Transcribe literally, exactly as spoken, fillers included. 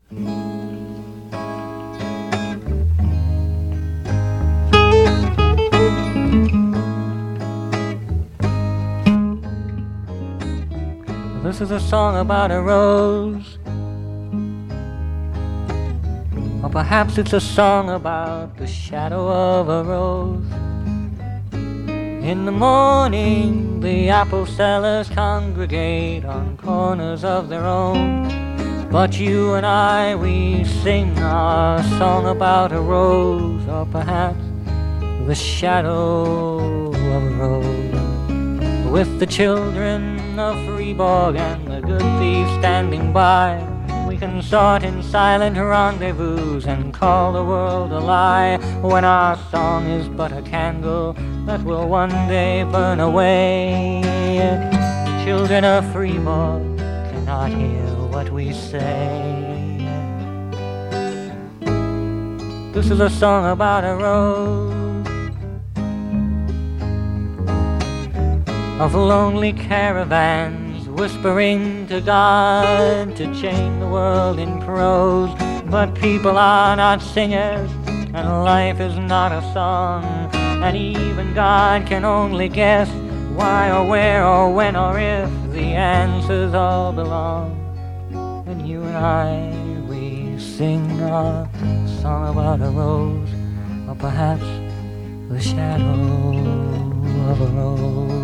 This is a song about a rose, or perhaps it's a song about the shadow of a rose. In the morning, the apple sellers congregate on corners of their own. But you and I, we sing our song about a rose, or perhaps the shadow of a rose. With the children of Fribourg and the good thieves standing by, we can sort in silent rendezvous and call the world a lie, when our song is but a candle that will one day burn away. The children of Fribourg cannot hear what we say. This is a song about a rose, of lonely caravans whispering to God to chain the world in prose. But people are not singers, and life is not a song, and even God can only guess why or where or when or if the answers all belong. And you and I, we sing our song about a rose, or perhaps the shadow of a rose.